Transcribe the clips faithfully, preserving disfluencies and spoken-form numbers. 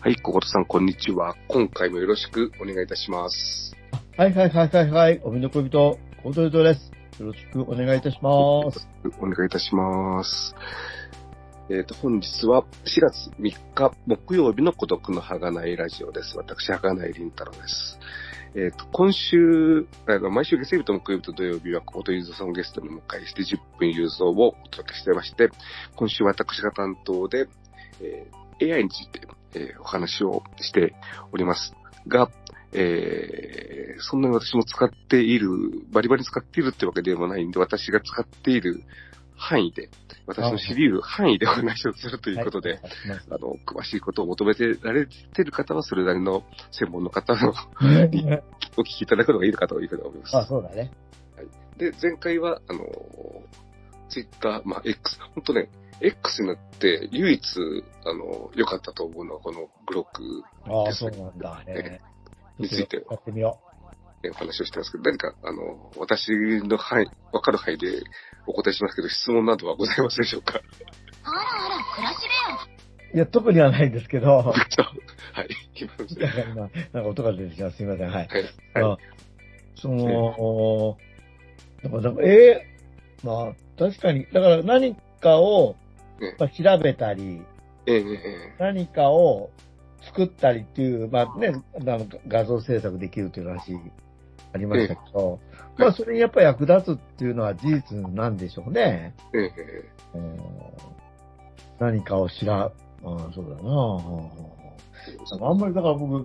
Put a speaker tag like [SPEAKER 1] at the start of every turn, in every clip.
[SPEAKER 1] はい、小言さん、こんにちは。今回もよろしくお願いいたします。
[SPEAKER 2] はいはいはいはいはい。おみの恋人、小言です。よろしくお願いいたします。
[SPEAKER 1] お願いいたします。えっと、本日はしがつみっか木曜日の孤独のはがないラジオです。私、はがないりんたろうです。えっと、今週、あの毎週月曜日と木曜日と土曜日は小言ゆうぞうさんをゲストにお迎えしてじゅっぷんゆうぞうをお届けしてまして、今週私が担当で、えー、エーアイ について、えー、お話をしておりますが、えー、そんなに私も使っている、バリバリ使っているってわけでもないんで、私が使っている範囲で、私の知り得る範囲でお話をするということで、はい、あの、詳しいことを求めてられている方は、それなりの専門の方のにお聞きいただくのがいいのかというふうに思います。
[SPEAKER 2] あ、そうだね。
[SPEAKER 1] はい。で、前回は、あの、ツイッター、まあ、X、本当ね、X になって唯一、あの、良かったと思うのはこのグロックですね。
[SPEAKER 2] ああ、そうなんだね。
[SPEAKER 1] について、
[SPEAKER 2] やってみよ
[SPEAKER 1] う。お話をしてますけど、何か、あの、私の範囲、わかる範囲でお答えしますけど、質問などはございますでしょうか？
[SPEAKER 3] あらあら、暮らし
[SPEAKER 2] べよ。いや、特にはないんですけど。はい。
[SPEAKER 1] 今の
[SPEAKER 2] 今、なんか音が出てきます。すみません。はい。
[SPEAKER 1] はい。はい、
[SPEAKER 2] その、だから、だから、えー、まあ、確かに、だから何かを、まあ、調べたり、
[SPEAKER 1] ええ、
[SPEAKER 2] 何かを作ったりっていう、まあね、画像制作できるという話ありましたけど、ええ、まあそれにやっぱり役立つっていうのは事実なんでしょうね。
[SPEAKER 1] ええ
[SPEAKER 2] うん、何かを知ら、ああ、そうだなあ。あんまりだから僕、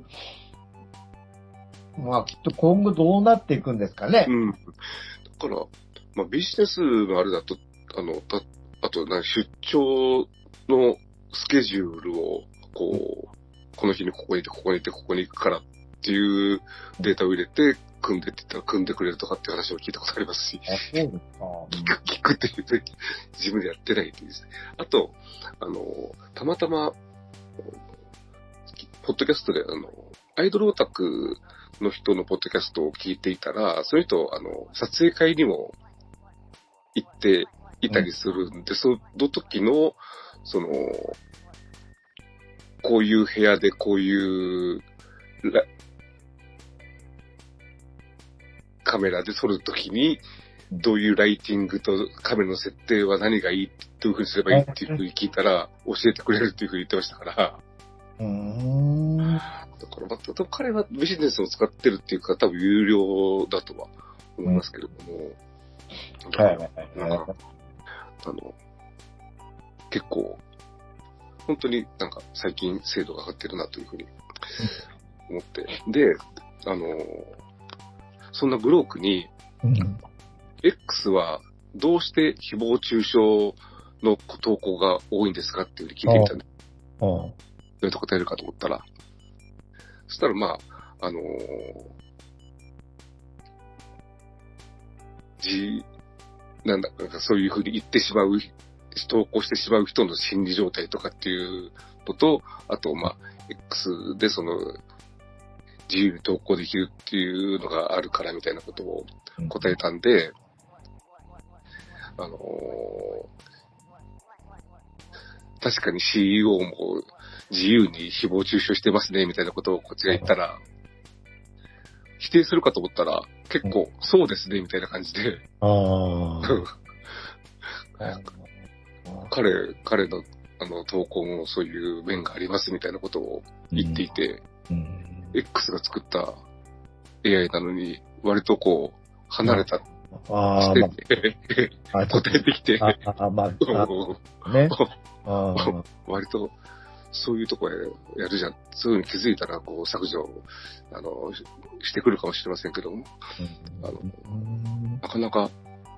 [SPEAKER 2] まあきっと今後どうなっていくんですかね。
[SPEAKER 1] うん。だから、まあビジネスのあれだと、あの、たあと、出張のスケジュールを、こう、この日にここにいて、ここにいて、ここに行くからっていうデータを入れて、組んでって言ったら組んでくれるとかっていう話を聞いたことありますし。
[SPEAKER 2] あ、そうですか。
[SPEAKER 1] 聞く、聞くって言って、自分でやってないっていうですね。あと、あの、たまたま、ポッドキャストで、あの、アイドルオタクの人のポッドキャストを聞いていたら、その人、あの、撮影会にも行っていたりするんで、うん、その時の、その、こういう部屋でこういうカメラで撮るときに、どういうライティングとカメラの設定は何がいい、どういう風にすればいいっていう風に聞いたら、教えてくれるっていう風に言ってましたから。
[SPEAKER 2] うーん。だ
[SPEAKER 1] から、また、彼はビジネスを使ってるっていうか、多分有料だとは思いますけれども。
[SPEAKER 2] うん、はいはいはい。
[SPEAKER 1] なんか、あの、結構、本当になんか最近精度が上がってるなというふうに思って。で、あの、そんなグロークに、うん、X はどうして誹謗中傷の投稿が多いんですかっていうふうに聞いてみたんで、どういうと答えるかと思ったら、そしたらまあ、あのー、じ、なんだかそういうふうに言ってしまう、投稿してしまう人の心理状態とかっていうのと、あとまあ、X でその、自由に投稿できるっていうのがあるからみたいなことを答えたんで、うん、あのー、確かに シーイーオー も自由に誹謗中傷してますねみたいなことをこっちが言ったら、否定するかと思ったら結構そうですねみたいな感じで、あ彼、彼のあの投稿もそういう面がありますみたいなことを言っていて、うんうん、X が作った エーアイ なのに割とこう離れた視点で答えてきて、
[SPEAKER 2] ね、
[SPEAKER 1] 割とそういうとこへやるじゃん。そういうふうに気づいたらこう削除あのしてくるかもしれませんけども、うん、あのなかなか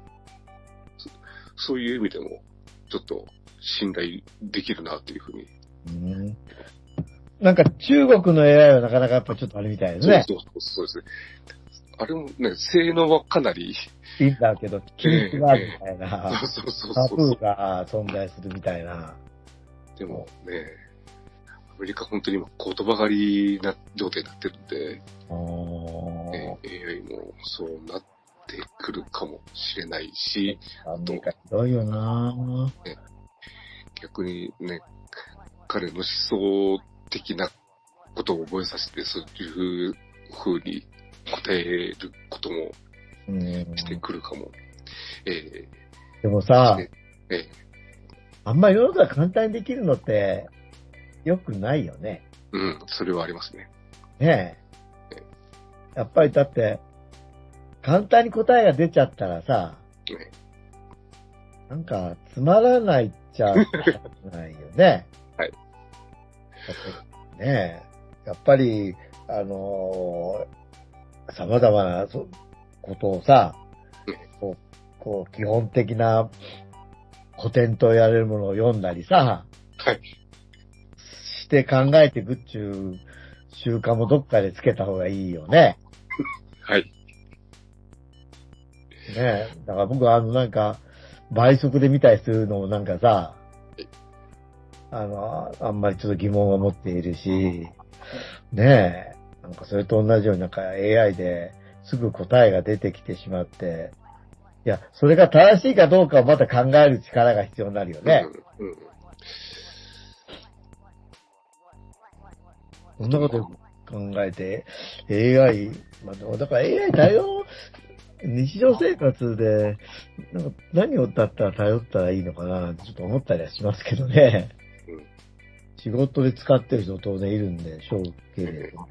[SPEAKER 1] そ、そういう意味でもちょっと信頼できるなというふうに。
[SPEAKER 2] うんなんか中国の エーアイ はなかなかやっぱちょっとあれみたいですね。
[SPEAKER 1] そうそうそうですね。あれもね、性能はかなり。
[SPEAKER 2] いいんだけど、機密があるみたいな。
[SPEAKER 1] えー、そうそうそう
[SPEAKER 2] タブーが存在するみたいな。
[SPEAKER 1] でもね、アメリカ本当に今言葉狩りな状態になってるんで、えー、エーアイ もそうなってくるかもしれないし、
[SPEAKER 2] アメリカひどいよなぁ、
[SPEAKER 1] ね。逆にね、彼の思想的なことを覚えさせて、そういう風に答えることもしてくるかも。え
[SPEAKER 2] ー、でもさ、
[SPEAKER 1] ねえー、
[SPEAKER 2] あんまり世の中簡単にできるのって良くないよね。
[SPEAKER 1] うん、それはありますね。
[SPEAKER 2] ねえ。えー、やっぱりだって、簡単に答えが出ちゃったらさ、ね、なんかつまらないっちゃないよね。
[SPEAKER 1] はい。
[SPEAKER 2] ねえ。やっぱり、あのー、様々なことをさ、こう、こう基本的な古典と言われるものを読んだりさ、
[SPEAKER 1] はい。
[SPEAKER 2] して考えていくっちゅう習慣もどっかでつけた方がいいよね。
[SPEAKER 1] はい。
[SPEAKER 2] ねえ。だから僕はあのなんか、倍速で見たりするのもなんかさ、あの、あんまりちょっと疑問を持っているし、ねえ。なんかそれと同じようになんか エーアイ ですぐ答えが出てきてしまって、いや、それが正しいかどうかをまた考える力が必要になるよね。うんうん、そんなこと考えて、エーアイ、まあ、だから エーアイ 対応、日常生活でなんか何をだったら頼ったらいいのかなってちょっと思ったりはしますけどね。うん、仕事で使ってる人当然いるんでしょうけれど。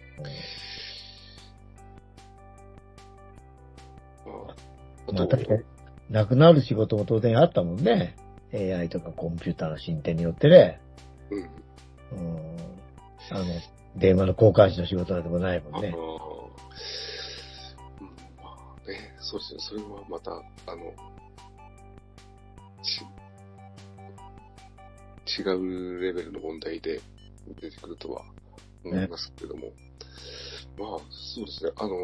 [SPEAKER 2] うん、まあ、確かに、なくなる仕事も当然あったもんね。エーアイ とかコンピューターの進展によってね。うん。うん、あの、電話の交換手の仕事なんてもないもんね。
[SPEAKER 1] ね、そうですね。それはまた、あの、ち、違うレベルの問題で出てくるとは思いますけれども。ね、まあ、そうですね。あの、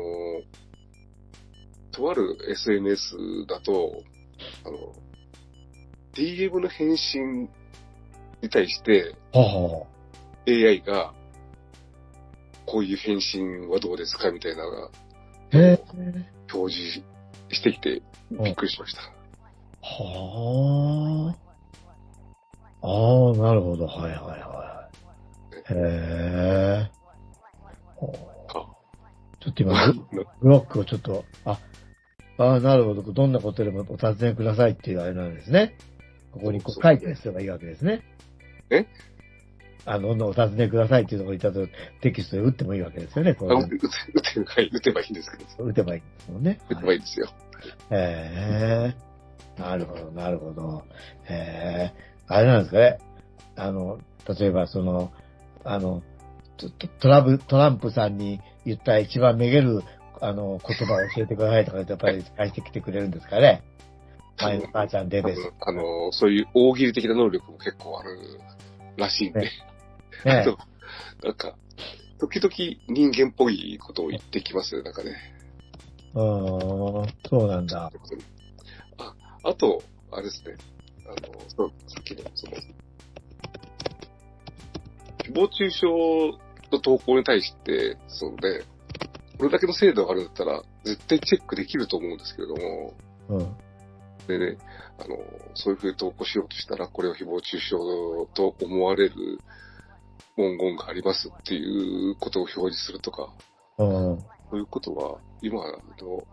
[SPEAKER 1] とある エスエヌエス だと、あの、ディーエム の返信に対して、
[SPEAKER 2] はあ、
[SPEAKER 1] エーアイ が、こういう返信はどうですかみたいな、
[SPEAKER 2] へ
[SPEAKER 1] 表示してきてびっくりしました。
[SPEAKER 2] はあ。ああ、なるほど。はいはいはい。へえ。ちょっと今、ブロックをちょっと、あ、ああ、なるほど。どんなことでもお尋ねくださいっていうあれなんですね。ここにこう書いてる人がいいわけですね。
[SPEAKER 1] え
[SPEAKER 2] あの、お尋ねくださいっていうところにいたとテキストで打ってもいいわけですよね。これ
[SPEAKER 1] 打て、打て、はい、打てばいいんですけど。
[SPEAKER 2] 打てばいいんですもんね。
[SPEAKER 1] 打てばいいですよ。
[SPEAKER 2] へえ。なるほど、なるほど。へえ。あれなんですかね。あの、例えばその、あの、トラブ、トランプさんに言った一番めげる、あの、言葉を教えてくださいとか言ってやっぱり返してきてくれるんですかね。前の母ちゃんデベス。
[SPEAKER 1] あの、そういう大喜利的な能力も結構あるらしいんで。ねね、あと、なんか、時々人間っぽいことを言ってきますよ、なんかね。
[SPEAKER 2] ああ、そうなんだ。
[SPEAKER 1] あ、あと、あれですね。あの、そう、さっきの、その、誹謗中傷の投稿に対して、そのね、これだけの精度があるんだったら、絶対チェックできると思うんですけれども、
[SPEAKER 2] うん。
[SPEAKER 1] でね、あの、そういうふうに投稿しようとしたら、これを誹謗中傷と思われる文言がありますっていうことを表示するとか、
[SPEAKER 2] うん、
[SPEAKER 1] そういうことは、今の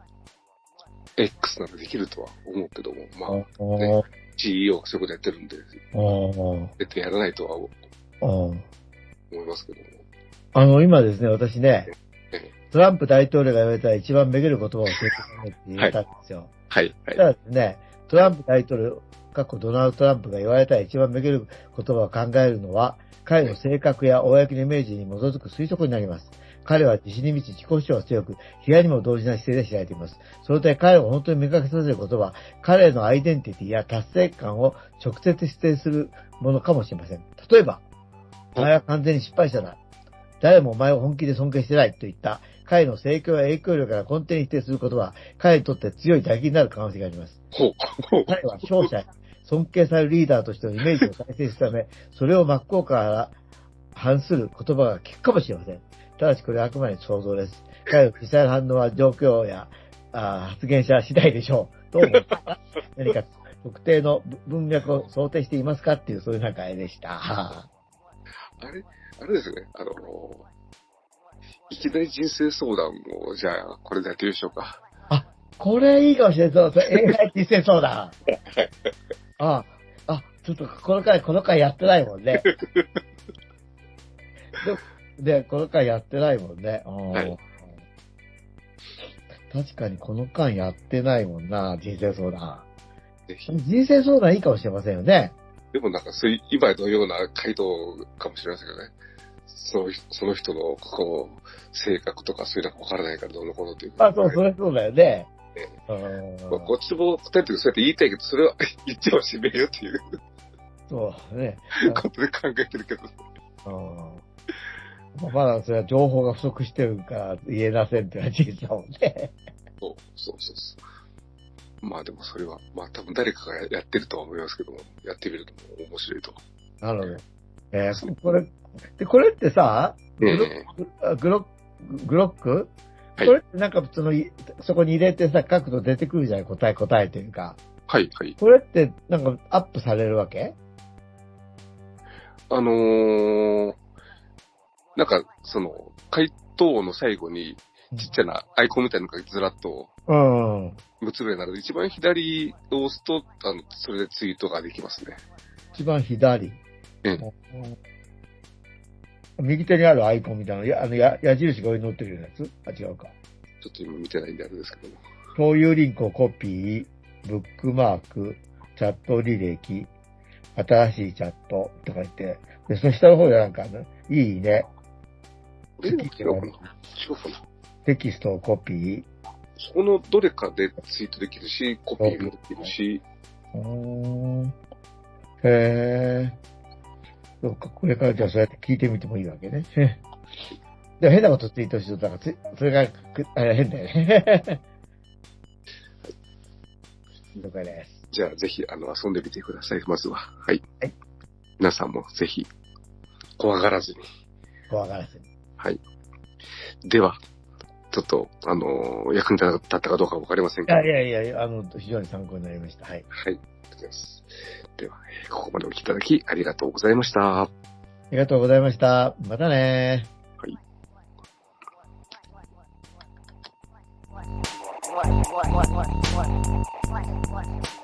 [SPEAKER 1] X ならできるとは思うけども、まあ、ね、シーイーオー がそういうことやってるんで、絶対やらないとは思いますけども。
[SPEAKER 2] あの、今ですね、私ね、トランプ大統領が言われたら一番めげる言葉を教えてくれって言ったんですよ。
[SPEAKER 1] はい。はい。
[SPEAKER 2] ただですね、トランプ大統領、過去ドナルド・トランプが言われたら一番めげる言葉を考えるのは、彼の性格や公のイメージに基づく推測になります。彼は自信に満ち自己主張が強く、被害にも同時な姿勢で知られています。その点彼を本当に目隠しさせることは、彼のアイデンティティや達成感を直接否定するものかもしれません。例えば、お前は完全に失敗者だ。誰もお前を本気で尊敬してないといった彼の成功や影響力から根底に否定することは彼にとって強い打撃になる可能性があります。彼は勝者、尊敬されるリーダーとしてのイメージを再生するため、それを真っ向から反する言葉が効くかもしれません。ただしこれはあくまで想像です。彼の実際の反応は状況やあ発言者次第でしょう。どう思うか何か特定の文脈を想定していますかっていうそういうなんか絵でした。
[SPEAKER 1] あれ、あれですね、あの、いきなり人生相談を、じゃあ、これでやってみましょうか。
[SPEAKER 2] あ、これいいかもしれない。そう、それ エーアイ 人生相談。あ、あ、ちょっとこの回、この回やってないもんね。で、でこの回やってないもんね。はい、確かにこの間やってないもんな、人生相談。人生相談いいかもしれませんよね。
[SPEAKER 1] でもなんかそういう、今のような回答かもしれませんけどね。そのその人の、こう、性格とかそういうのがわからないからどうのこうのっていう。
[SPEAKER 2] あ、そう、それそうだよね。
[SPEAKER 1] ね、まあ、こっちも答えてそうやって言いたいけど、それは言ってほしいめよっていう。
[SPEAKER 2] そうね。
[SPEAKER 1] ことで考えてるけど。
[SPEAKER 2] うん。まだそれは情報が不足してるから言えませんっていうのは事実だもんね。
[SPEAKER 1] そう、そうそうそう。まあでもそれは、まあ多分誰かがやってるとは思いますけども、やってみると面白いと。
[SPEAKER 2] なるほど。えー、これ、で、これってさ、グロック、グロック、グロック、はい、これってなんかその、そこに入れてさ、書くと出てくるじゃない、答え、答えというか。
[SPEAKER 1] はい、はい。
[SPEAKER 2] これってなんかアップされるわけ？
[SPEAKER 1] あのー、なんか、その、回答の最後に、ちっちゃなアイコンみたいなのがずらっと、うん。むつぐらいになると、一番左を押すと、あの、それでツイートができますね。
[SPEAKER 2] 一番左。
[SPEAKER 1] うん。
[SPEAKER 2] 右手にあるアイコンみたいな、や、あの、や、矢印が上に乗ってるようなやつ？あ、違うか。
[SPEAKER 1] ちょっと今見てないんであれですけども。
[SPEAKER 2] 共有リンクをコピー、ブックマーク、チャット履歴、新しいチャットとか言って、で、その下の方でなんか、ね、いいね。
[SPEAKER 1] え、違うかな？違うかな？
[SPEAKER 2] テキストをコピー。
[SPEAKER 1] そこのどれかでツイートできるし、コピーもできるし。
[SPEAKER 2] うーん。へー。そうか、これからじゃあそうやって聞いてみてもいいわけね。でも変なことツイートしてたから、それが、あれ変だよね。了解です。
[SPEAKER 1] じゃあぜひ、あの、遊んでみてください、まずは。はい。
[SPEAKER 2] はい。
[SPEAKER 1] 皆さんもぜひ、怖がらずに。
[SPEAKER 2] 怖がらずに。
[SPEAKER 1] はい。では、ちょっと、あの、役に立ったかどうかわかりませんが。
[SPEAKER 2] いやいやいや、あの、非常に参考になりました。はい。
[SPEAKER 1] はい。ありがとうございます。では、ここまでお聞きいただきありがとうございました。
[SPEAKER 2] ありがとうございました。またね
[SPEAKER 1] はい。
[SPEAKER 3] What, what, what, what, what, what, what, what.